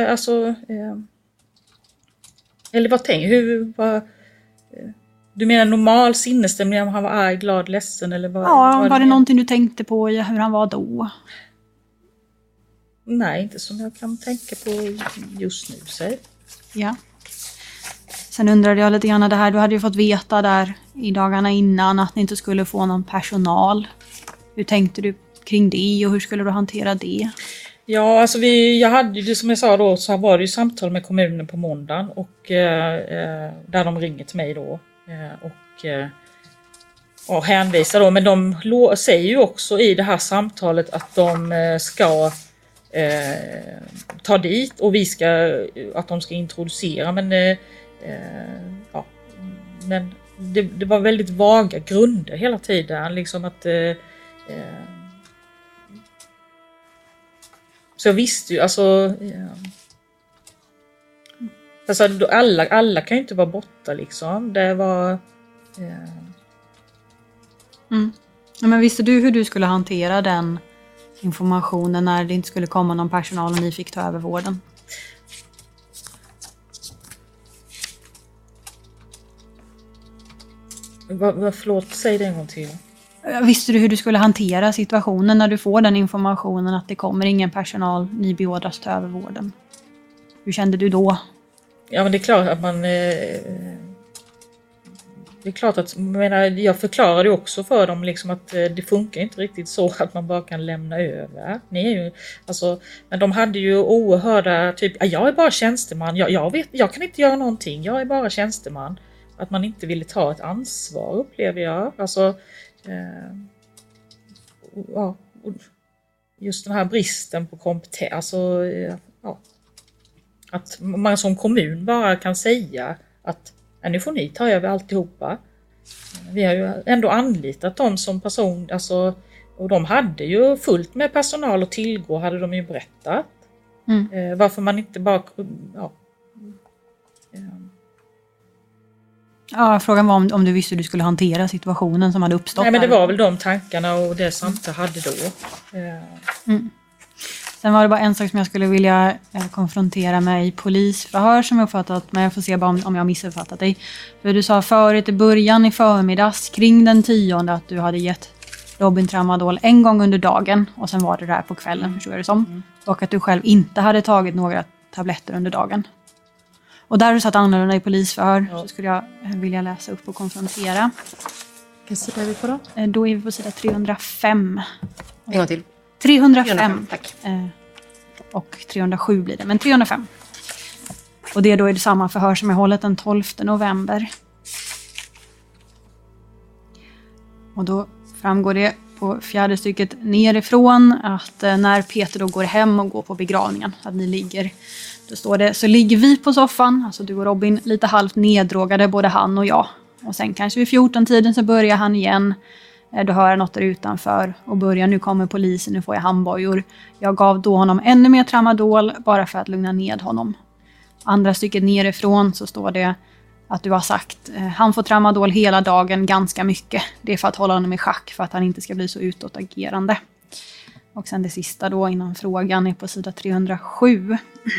J: eller vad tänker du menar normal sinnesstämning, om han var arg, glad, ledsen eller vad?
E: Ja, var det någonting du tänkte på hur han var då?
J: Nej, inte som jag kan tänka på just nu, säg.
E: Ja. Sen undrade jag lite grann det här, du hade ju fått veta där i dagarna innan att ni inte skulle få någon personal. Hur tänkte du kring det och hur skulle du hantera det?
J: Ja, alltså jag hade ju, som jag sa då, så var det ju samtal med kommunen på måndagen och där de ringer till mig då och hänvisar då, men de säger ju också i det här samtalet att de ska ta dit och att de ska introducera, men men det var väldigt vaga grunder hela tiden, liksom att så jag visste ju, alltså alla kan ju inte vara borta liksom. Det var
E: Ja, men visste du hur du skulle hantera den informationen när det inte skulle komma någon personal och ni fick ta över vården?
J: Förlåt, säg det en gång till.
E: Visste du hur du skulle hantera situationen när du får den informationen att det kommer ingen personal, ni beordras ta över vården? Hur kände du då?
J: Ja, men det är klart att man... Det är klart att, jag förklarade också för dem liksom att det funkar inte riktigt så att man bara kan lämna över. Ni är ju, alltså, men de hade ju oerhörda typ, jag är bara tjänsteman, jag kan inte göra någonting, jag är bara tjänsteman. Att man inte ville ta ett ansvar upplever jag. Alltså, ja, just den här bristen på kompetens, alltså, ja, att man som kommun bara kan säga att nu får ni ta över alltihopa. Vi har ju ändå anlitat dem som person, alltså, och de hade ju fullt med personal och tillgå, hade de ju berättat. Varför man inte bara...
E: Ja, frågan var om du visste hur du skulle hantera situationen som hade uppstått.
J: Nej, men det var väl de tankarna och det samtal hade då.
E: Sen var det bara en sak som jag skulle vilja konfrontera med i polisförhör som jag uppfattat, men jag får se bara om jag har missuppfattat dig. För du sa förut i början i förmiddags kring den 10:e att du hade gett Robin Tramadol en gång under dagen och sen var det där på kvällen, förstår jag det som. Och att du själv inte hade tagit några tabletter under dagen. Och där du satt annorlunda i polisförhör så skulle jag vilja läsa upp och konfrontera.
K: Vilken sida är vi på då?
E: Då är vi på sida 305.
K: En gång till.
E: 305.
K: Tack.
E: Och 307 blir det, men 305. Och det då är det samma förhör som jag hållit den 12 november. Och då framgår det på fjärde stycket nerifrån att när Peter då går hem och går på begravningen, att ni ligger, då står det, så ligger vi på soffan, alltså du och Robin, lite halvt neddrogade, både han och jag. Och sen kanske vid 14-tiden så börjar han igen. Då hör jag något där utanför och börjar, nu kommer polisen, nu får jag handbojor. Jag gav då honom ännu mer tramadol bara för att lugna ned honom. Andra stycket nerifrån så står det att du har sagt han får tramadol hela dagen ganska mycket. Det är för att hålla honom i schack, för att han inte ska bli så utåtagerande. Och sen det sista då innan frågan är på sida 307.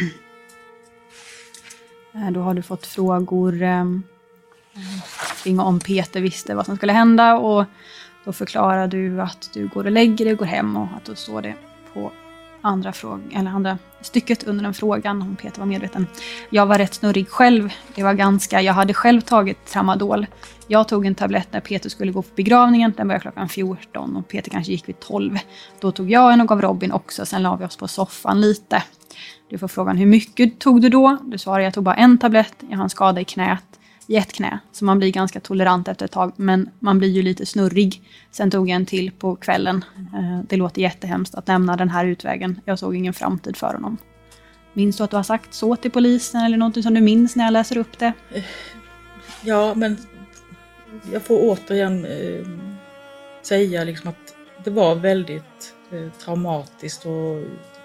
E: Då har du fått frågor kring om Peter visste vad som skulle hända, och då förklarar du att du går och lägger dig, går hem, och att då står det på andra stycket under den frågan om Peter var medveten. Jag var rätt snurrig själv. Jag hade själv tagit tramadol. Jag tog en tablett när Peter skulle gå på begravningen. Den började klockan 14 och Peter kanske gick vid 12. Då tog jag en och gav Robin också. Sen la vi oss på soffan lite. Du får frågan, hur mycket tog du då? Du svarar, jag tog bara en tablett. Jag har en skada i knät. I ett knä. Så man blir ganska tolerant efter ett tag. Men man blir ju lite snurrig. Sen tog jag en till på kvällen. Det låter jättehemskt att nämna den här utvägen. Jag såg ingen framtid för honom. Minns du att du har sagt så till polisen? Eller något som du minns när jag läser upp det?
J: Ja, men jag får återigen säga liksom att det var väldigt traumatiskt. Och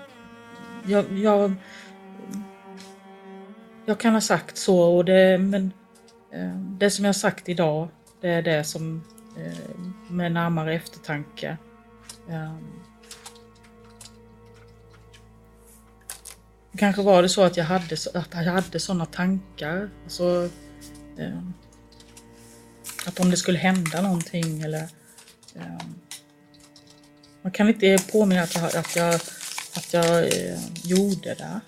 J: jag kan ha sagt så. Och men det som jag har sagt idag, det är det som med närmare eftertanke. Kanske var det så att jag hade sådana tankar. Alltså, att om det skulle hända någonting eller... man kan inte påminna att jag gjorde det.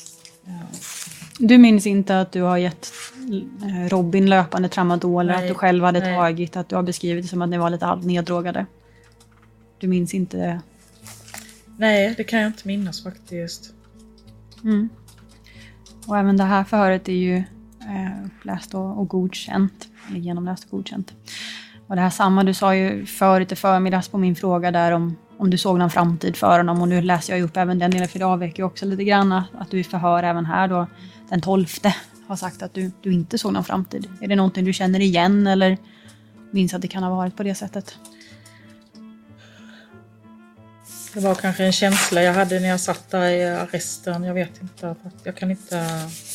E: Du minns inte att du har gett Robin löpande tramadol, att du själv hade tagit, att du har beskrivit det som att ni var lite halvt neddrogade? Du minns inte det?
J: Nej, det kan jag inte minnas faktiskt.
E: Och även det här förhöret är ju uppläst och godkänt, eller genomläst och godkänt. Och det här samma, du sa ju förut i förmiddags på min fråga där om du såg någon framtid för honom, och nu läser jag ju upp även den delen, för det avväcker ju också lite grann att du i förhör även här då den 12:e har sagt att du inte såg någon framtid. Är det någonting du känner igen eller minns att det kan ha varit på det sättet?
J: Det var kanske en känsla jag hade när jag satt där i arresten. Jag vet inte. Jag kan inte...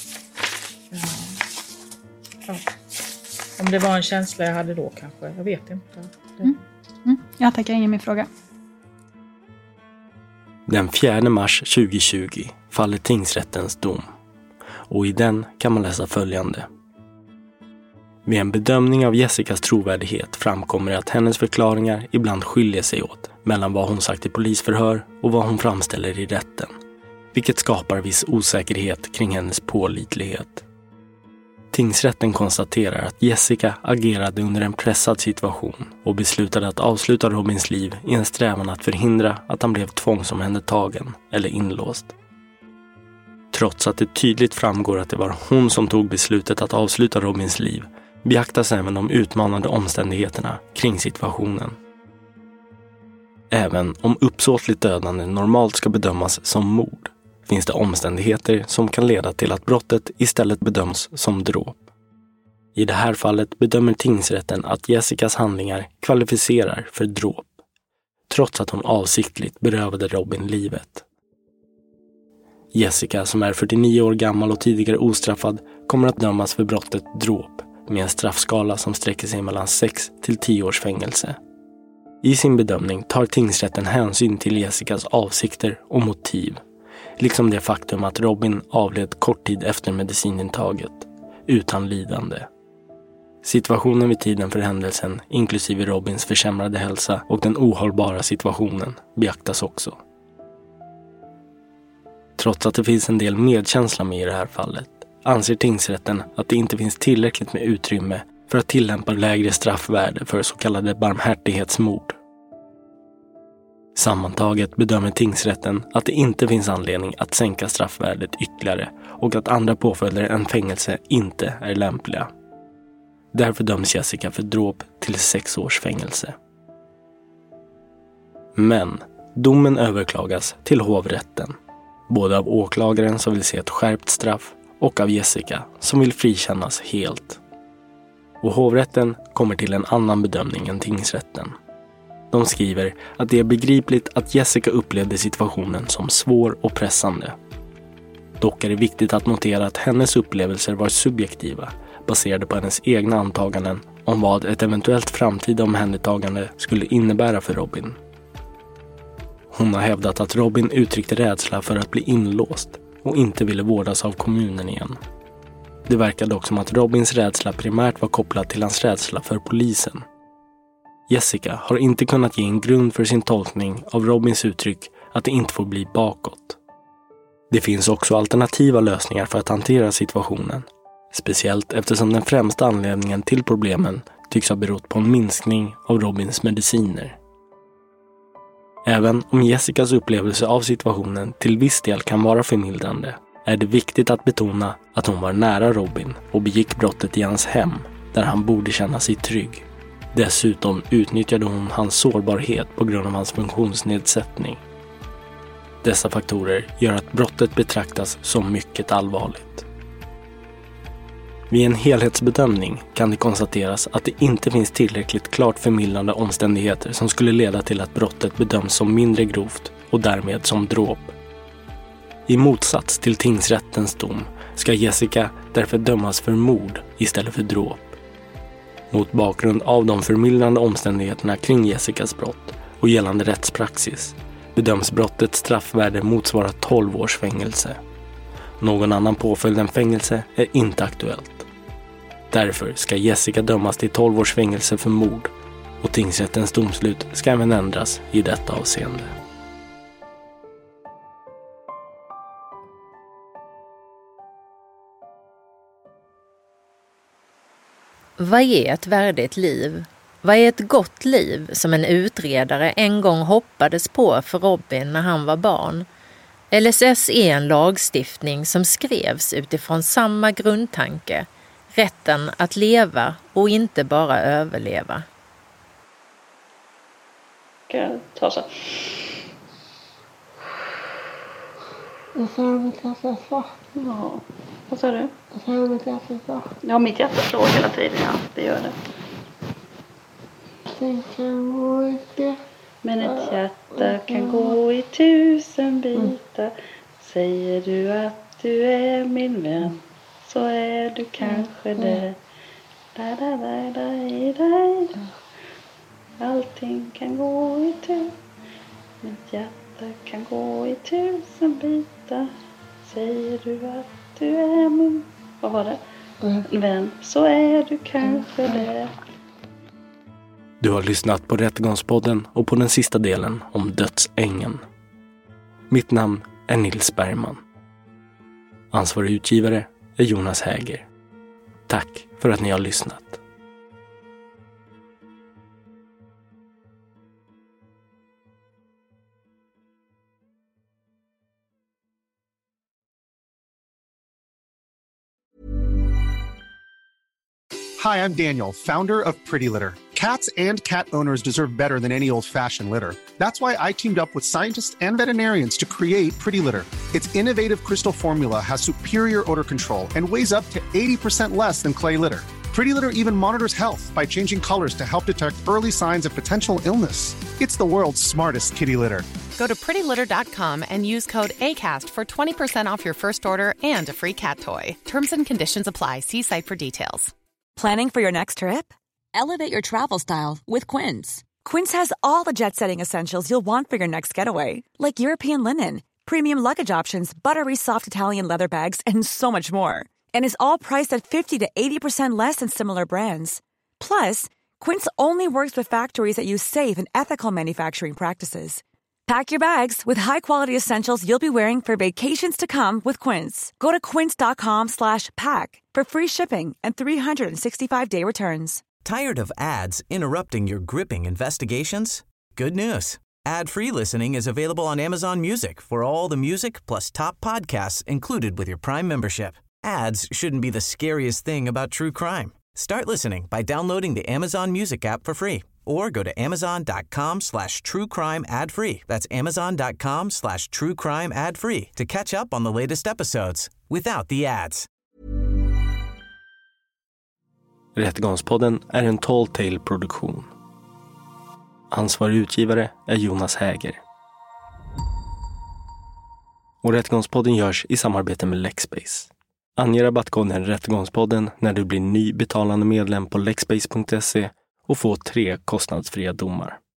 J: Om det var en känsla jag hade då kanske. Jag vet inte.
E: Jag tackar, ingen mer fråga.
G: Den 4 mars 2020 faller tingsrättens dom. Och i den kan man läsa följande. Vid en bedömning av Jessicas trovärdighet framkommer att hennes förklaringar ibland skiljer sig åt mellan vad hon sagt i polisförhör och vad hon framställer i rätten. vilket skapar viss osäkerhet kring hennes pålitlighet. Tingsrätten konstaterar att Jessica agerade under en pressad situation och beslutade att avsluta Robins liv i en strävan att förhindra att han blev tvångsomhändertagen eller inlåst. Trots att det tydligt framgår att det var hon som tog beslutet att avsluta Robins liv, beaktas även de utmanande omständigheterna kring situationen. Även om uppsåtligt dödande normalt ska bedömas som mord, finns det omständigheter som kan leda till att brottet istället bedöms som dråp. I det här fallet bedömer tingsrätten att Jessicas handlingar kvalificerar för dråp, trots att hon avsiktligt berövade Robin livet. Jessica, som är 49 år gammal och tidigare ostraffad, kommer att dömas för brottet dråp med en straffskala som sträcker sig mellan 6 till 10 års fängelse. I sin bedömning tar tingsrätten hänsyn till Jessicas avsikter och motiv, liksom det faktum att Robin avled kort tid efter medicinintaget, utan lidande. Situationen vid tiden för händelsen, inklusive Robins försämrade hälsa och den ohållbara situationen, beaktas också. Trots att det finns en del medkänsla med i det här fallet, anser tingsrätten att det inte finns tillräckligt med utrymme för att tillämpa lägre straffvärde för så kallade barmhärtighetsmord. Sammantaget bedömer tingsrätten att det inte finns anledning att sänka straffvärdet ytterligare och att andra påföljder än fängelse inte är lämpliga. Därför döms Jessica för dråp till 6 års fängelse. Men domen överklagas till hovrätten, både av åklagaren som vill se ett skärpt straff och av Jessica som vill frikännas helt. Och hovrätten kommer till en annan bedömning än tingsrätten. De skriver att det är begripligt att Jessica upplevde situationen som svår och pressande. Dock är det viktigt att notera att hennes upplevelser var subjektiva, baserade på hennes egna antaganden om vad ett eventuellt framtida omhändertagande skulle innebära för Robin. Hon har hävdat att Robin uttryckte rädsla för att bli inlåst och inte ville vårdas av kommunen igen. Det verkar dock som att Robins rädsla primärt var kopplad till hans rädsla för polisen. Jessica har inte kunnat ge en grund för sin tolkning av Robins uttryck att det inte får bli bakåt. Det finns också alternativa lösningar för att hantera situationen, speciellt eftersom den främsta anledningen till problemen tycks ha berott på en minskning av Robins mediciner. Även om Jessicas upplevelse av situationen till viss del kan vara förmildrande, är det viktigt att betona att hon var nära Robin och begick brottet i hans hem, där han borde känna sig trygg. Dessutom utnyttjade hon hans sårbarhet på grund av hans funktionsnedsättning. Dessa faktorer gör att brottet betraktas som mycket allvarligt. Vid en helhetsbedömning kan det konstateras att det inte finns tillräckligt klart förmildrande omständigheter som skulle leda till att brottet bedöms som mindre grovt och därmed som dråp. I motsats till tingsrättens dom ska Jessica därför dömas för mord istället för dråp. Mot bakgrund av de förmildrande omständigheterna kring Jessicas brott och gällande rättspraxis bedöms brottets straffvärde motsvara 12 års fängelse. Någon annan påföljd än fängelse är inte aktuellt. Därför ska Jessica dömas till 12 års fängelse för mord och tingsrättens domslut ska även ändras i detta avseende.
P: Vad är ett värdigt liv? Vad är ett gott liv som en utredare en gång hoppades på för Robin när han var barn? LSS är en lagstiftning som skrevs utifrån samma grundtanke, rätten att leva och inte bara överleva.
Q: Ska jag ta så? Ja, vad sa du? Ja, mitt hjärta slår hela tiden, ja, det gör det. Men ett hjärta kan gå i 1000 bitar. Säger du att du är min vän, så är du kanske det. Allting kan gå i 1000. Mitt hjärta kan gå i 1000 bitar. Säger du att du är min... Vad var det? Vän, så är du kanske det.
G: Du har lyssnat på Rättegångspodden och på den sista delen om dödsängen. Mitt namn är Nils Bergman. Ansvarig utgivare är Jonas Häger. Tack för att ni har lyssnat.
R: Hi, I'm Daniel, founder of Pretty Litter. Cats and cat owners deserve better than any old-fashioned litter. That's why I teamed up with scientists and veterinarians to create Pretty Litter. Its innovative crystal formula has superior odor control and weighs up to 80% less than clay litter. Pretty Litter even monitors health by changing colors to help detect early signs of potential illness. It's the world's smartest kitty litter.
S: Go to prettylitter.com and use code ACAST for 20% off your first order and a free cat toy. Terms and conditions apply. See site for details.
T: Planning for your next trip? Elevate your travel style with Quince. Quince has all the jet-setting essentials you'll want for your next getaway, like European linen, premium luggage options, buttery soft Italian leather bags, and so much more. And is all priced at 50 to 80% less than similar brands. Plus, Quince only works with factories that use safe and ethical manufacturing practices. Pack your bags with high-quality essentials you'll be wearing for vacations to come with Quince. Go to quince.com/pack for free shipping and 365-day returns.
A: Tired of ads interrupting your gripping investigations? Good news. Ad-free listening is available on Amazon Music for all the music plus top podcasts included with your Prime membership. Ads shouldn't be the scariest thing about true crime. Start listening by downloading the Amazon Music app for free or go to amazon.com/truecrime ad-free. That's amazon.com/truecrime ad-free to catch up on the latest episodes without the ads.
G: Rättegångspodden är en Tall Tale-produktion. Ansvarig utgivare är Jonas Häger. Och Rättegångspodden görs i samarbete med Lexbase. Ange rabattkoden Rättegångspodden när du blir ny betalande medlem på lexbase.se och få 3 kostnadsfria domar.